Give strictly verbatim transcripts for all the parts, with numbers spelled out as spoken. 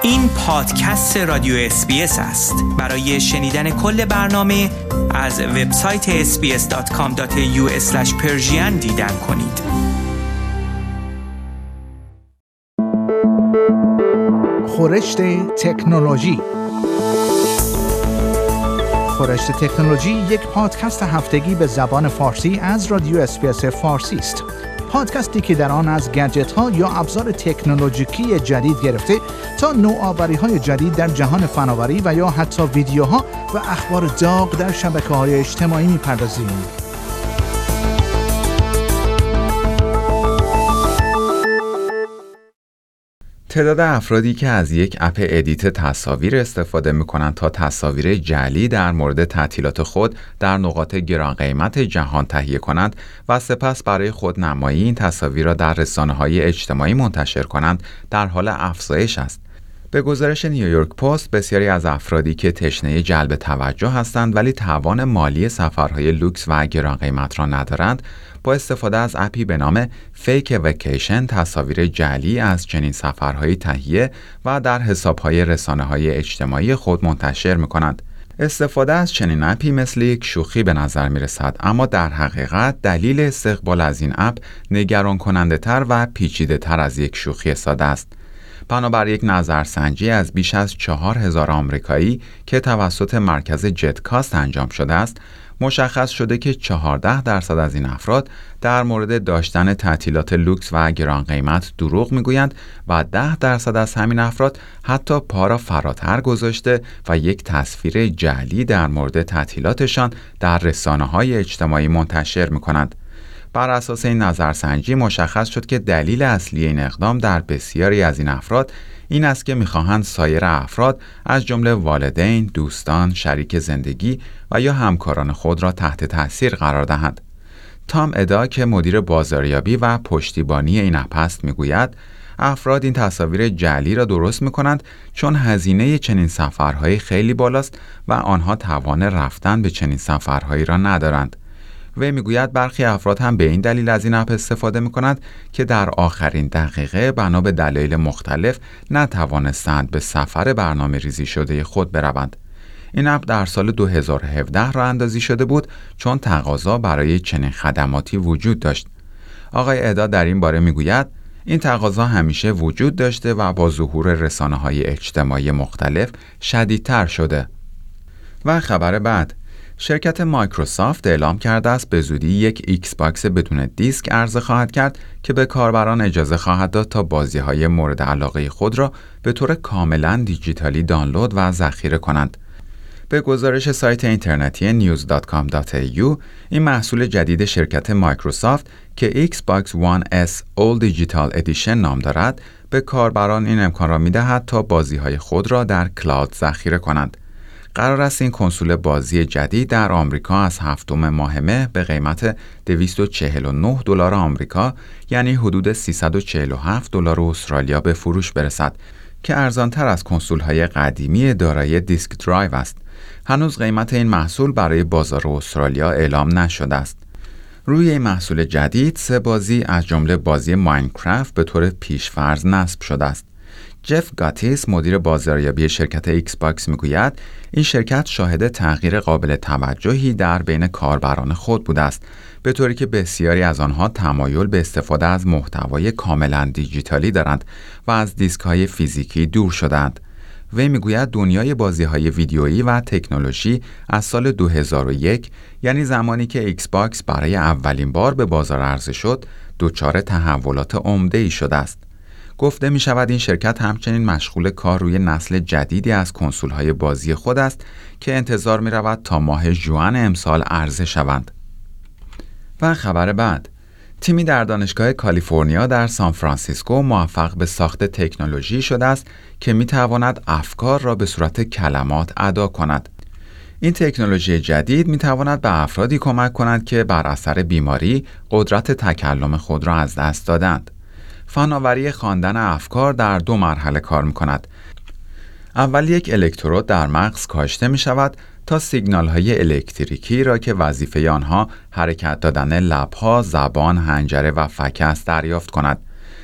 این پادکست رادیو اس بی اس است. برای شنیدن کل برنامه از وبسایت اس بی اس دات کام دات ای یو اسلش پرشین دیدن کنید. خورشت تکنولوژی. خورشت تکنولوژی یک پادکست هفتگی به زبان فارسی از رادیو اس بی اس فارسی است. پادکستی که در آن از گجت‌ها یا ابزار تکنولوژیکی جدید گرفته تا نوآوری‌های جدید در جهان فناوری و یا حتی ویدیوها و اخبار داغ در شبکه‌های اجتماعی می‌پردازیم. تعداد افرادی که از یک اپ ادیت تصاویر استفاده می‌کنند تا تصاویر جعلی در مورد تعطیلات خود در نقاط گران قیمت جهان تهیه کنند و سپس برای خودنمایی این تصاویر را در رسانه‌های اجتماعی منتشر کنند در حال افزایش است. به گزارش نیویورک پست، بسیاری از افرادی که تشنه جلب توجه هستند ولی توان مالی سفرهای لوکس و گران قیمت را ندارند، با استفاده از اپی به نام فیک وکیشن تصاویر جعلی از چنین سفرهایی تهیه و در حساب‌های رسانه‌های اجتماعی خود منتشر می‌کنند. استفاده از چنین اپی مثل یک شوخی به نظر می‌رسد، اما در حقیقت دلیل استقبال از این اپ نگران کننده‌تر و پیچیده‌تر از یک شوخی ساده است. بنابر یک نظرسنجی از بیش از چهار هزار آمریکایی که توسط مرکز جتکاست انجام شده است، مشخص شده که چهارده درصد از این افراد در مورد داشتن تعطیلات لوکس و گران قیمت دروغ میگویند و ده درصد از همین افراد حتی پا را فراتر گذاشته و یک تصویر جعلی در مورد تعطیلاتشان در رسانه‌های اجتماعی منتشر میکنند. بر اساس این نظرسنجی مشخص شد که دلیل اصلی این اقدام در بسیاری از این افراد این است که می‌خواهند سایر افراد از جمله والدین، دوستان، شریک زندگی و یا همکاران خود را تحت تأثیر قرار دهند. تام ادا که مدیر بازاریابی و پشتیبانی این اپ است میگوید افراد این تصاویر جعلی را درست می‌کنند چون هزینه چنین سفرهایی خیلی بالاست و آنها توان رفتن به چنین سفرهایی را ندارند. و میگوید برخی افراد هم به این دلیل از این اپ استفاده می‌کنند که در آخرین دقیقه بنا به دلایل مختلف نتوانستند به سفر برنامه ریزی شده خود بروند. این اپ در سال دو هزار و هفده راه اندازی شده بود چون تقاضا برای چنین خدماتی وجود داشت. آقای ادا در این باره میگوید این تقاضا همیشه وجود داشته و با ظهور رسانه‌های اجتماعی مختلف شدیدتر شده. و خبر بعد، شرکت مایکروسافت اعلام کرده است به زودی یک ایکس باکس بدون دیسک عرضه خواهد کرد که به کاربران اجازه خواهد داد تا بازی‌های مورد علاقه خود را به طور کاملاً دیجیتالی دانلود و ذخیره کنند. به گزارش سایت اینترنتی نیوز دات کام دات ای یو، این محصول جدید شرکت مایکروسافت که ایکس باکس وان اس All Digital Edition نام دارد، به کاربران این امکان را می‌دهد تا بازی‌های خود را در کلاود ذخیره کنند. قرار است این کنسول بازی جدید در آمریکا از هفتم ماه مه به قیمت دویست و چهل و نه دلار آمریکا یعنی حدود سیصد و چهل و هفت دلار استرالیا به فروش برسد که ارزان‌تر از کنسول‌های قدیمی دارای دیسک درایو است. هنوز قیمت این محصول برای بازار استرالیا اعلام نشده است. روی این محصول جدید سه بازی از جمله بازی ماینکرافت به طور پیش‌فرض نصب شده است. جف گاتیس مدیر بازاریابی شرکت ایکس باکس میگوید این شرکت شاهد تغییر قابل توجهی در بین کاربران خود بوده است، به طوری که بسیاری از آنها تمایل به استفاده از محتوای کاملا دیجیتالی دارند و از دیسک‌های فیزیکی دور شدند. وی میگوید دنیای بازی‌های ویدیویی و تکنولوژی از سال دو هزار و یک، یعنی زمانی که ایکس باکس برای اولین بار به بازار عرضه شد، دچار تحولات عمده‌ای شده است. گفته می شود این شرکت همچنین مشغول کار روی نسل جدیدی از کنسول‌های بازی خود است که انتظار می رود تا ماه ژوئن امسال عرضه شوند. و خبر بعد، تیمی در دانشگاه کالیفرنیا در سان فرانسیسکو موفق به ساخت تکنولوژی شده است که می تواند افکار را به صورت کلمات ادا کند. این تکنولوژی جدید می تواند به افرادی کمک کند که بر اثر بیماری قدرت تکلم خود را از دست دادند. فناوری خواندن افکار در دو مرحله کار می کند. اول یک الکترود در مغز کاشته می شود تا سیگنال های الکتریکی را که وظیفه آنها حرکت دادن لبها، زبان، حنجره و فک است دریافت کند.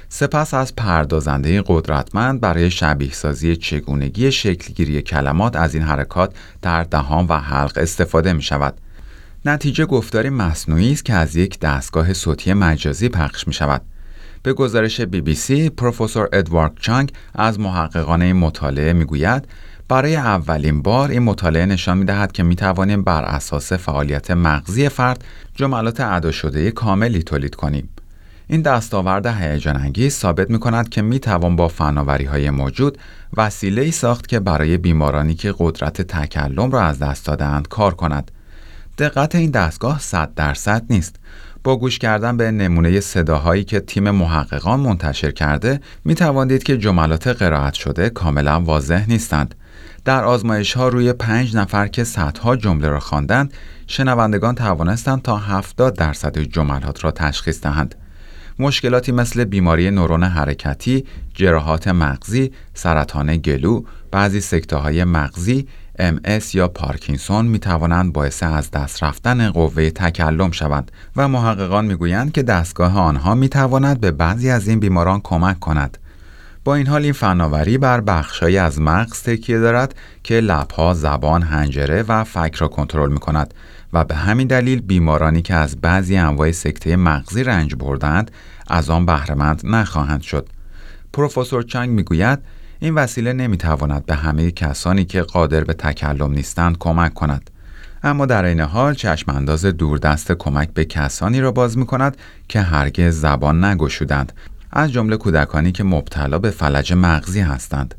سپس از پردازنده قدرتمند برای شبیه‌سازی چگونگی شکلگیری کلمات از این حرکات در دهان و حلق استفاده می شود. نتیجه گفتاری مصنوعی است که از یک دستگاه صوتی مجازی پخش می شود. به گزارش بی بی سی، پروفسور ادوارد چانگ از محققان این مطالعه می گوید برای اولین بار این مطالعه نشان می دهد که می توانیم بر اساس فعالیت مغزی فرد جملات ادا شده کاملی تولید کنیم. این دستاورد هیجان انگیز ثابت می کند که می توان با فناوری‌های موجود وسیله‌ای ساخت که برای بیمارانی که قدرت تکلم را از دست داده‌اند کار کند. دقت این دستگاه صد درصد نیست. با گوش کردن به نمونه صداهایی که تیم محققان منتشر کرده می توانید که جملات قرائت شده کاملا واضح نیستند. در آزمایش ها روی پنج نفر که صدها جمله را خواندند، شنوندگان توانستند تا هفتاد درصد جملات را تشخیص دهند. مشکلاتی مثل بیماری نورون حرکتی، جراحات مغزی، سرطان گلو، بعضی سکته‌های مغزی، ام اس یا پارکینسون می توانند باعث از دست رفتن قوه تکلم شوند و محققان می گویند که دستگاه آنها می تواند به بعضی از این بیماران کمک کند. با این حال این فناوری بر بخش‌هایی از مغز تکیه دارد که لب‌ها، زبان، حنجره و فک را کنترل می کند و به همین دلیل بیمارانی که از بعضی انواع سکته مغزی رنج بردند از آن بهره‌مند نخواهند شد. پروفسور چانگ می گوید این وسیله نمیتواند به همه کسانی که قادر به تکلم نیستند کمک کند، اما در این حال چشمانداز دوردست کمک به کسانی را باز می کند که هرگز زبان نگشودند، از جمله کودکانی که مبتلا به فلج مغزی هستند.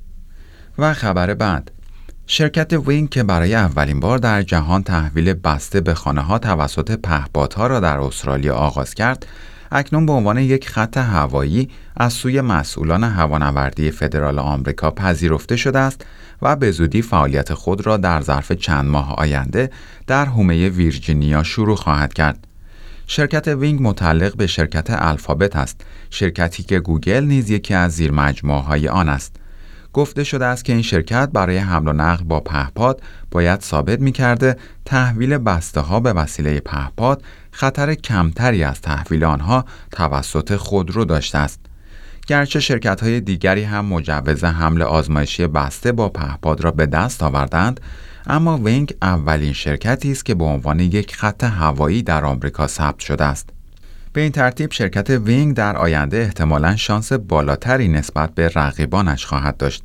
و خبر بعد، شرکت وینگ که برای اولین بار در جهان تحویل بسته به خانه ها توسط پهپادها را در استرالیا آغاز کرد، اکنون به عنوان یک خط هوایی از سوی مسئولان هوانوردی فدرال آمریکا پذیرفته شده است و به زودی فعالیت خود را در ظرف چند ماه آینده در حومه ویرجینیا شروع خواهد کرد. شرکت وینگ متعلق به شرکت الفابت است، شرکتی که گوگل نیز یکی از زیرمجموعه‌های آن است. گفته شده است که این شرکت برای حمل و نقل با پهپاد باید ثابت می‌کرده تحویل بسته‌ها به وسیله پهپاد خطر کمتری از تحویل آنها توسط خودرو داشته است. گرچه شرکت‌های دیگری هم مجوز حمل آزمایشی بسته با پهپاد را به دست آوردند، اما وینگ اولین شرکتی است که به عنوان یک خط هوایی در آمریکا ثبت شده است. به این ترتیب شرکت وینگ در آینده احتمالاً شانس بالاتری نسبت به رقیبانش خواهد داشت.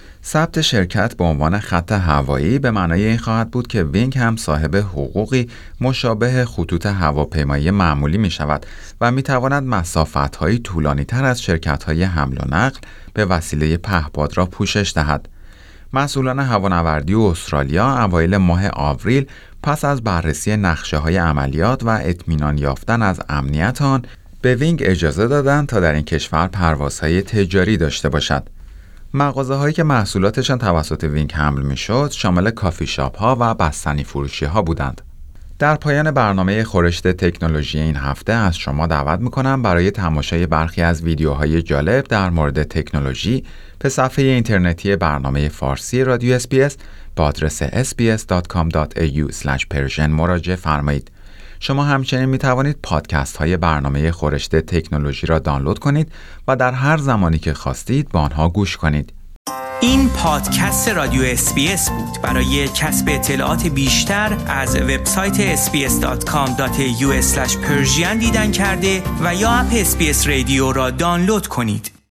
ثبت شرکت به عنوان خط هوایی به معنای این خواهد بود که وینگ هم صاحب حقوقی مشابه خطوط هواپیمایی معمولی می شود و می تواند مسافت‌های طولانی تر از شرکت‌های حمل و نقل به وسیله پهپاد را پوشش دهد. مسئولان هوانوردی استرالیا اوایل ماه آوریل پس از بررسی نقشه‌های عملیات و اطمینان یافتن از امنیت آن به وینگ اجازه دادند تا در این کشور پروازهای تجاری داشته باشد. مغازه‌هایی که محصولاتشان توسط وینگ حمل می‌شد شامل کافی شاپ‌ها و بستنی فروشی‌ها بودند. در پایان برنامه خورشت تکنولوژی این هفته از شما دعوت می‌کنم برای تماشای برخی از ویدیوهای جالب در مورد تکنولوژی به صفحه اینترنتی برنامه فارسی رادیو اس بی اس با آدرس اس بی اس دات کام دات ای یو اسلش پرژن مراجعه فرمایید. شما همچنین می توانید پادکست های برنامه خورشت تکنولوژی را دانلود کنید و در هر زمانی که خواستید با آنها گوش کنید. این پادکست رادیو اس بی اس بود. برای کسب اطلاعات بیشتر از وبسایت اس بی اس دات کام دات ای یو اسلش پرژن دیدن کرده و یا اپ اس بی اس رادیو را دانلود کنید.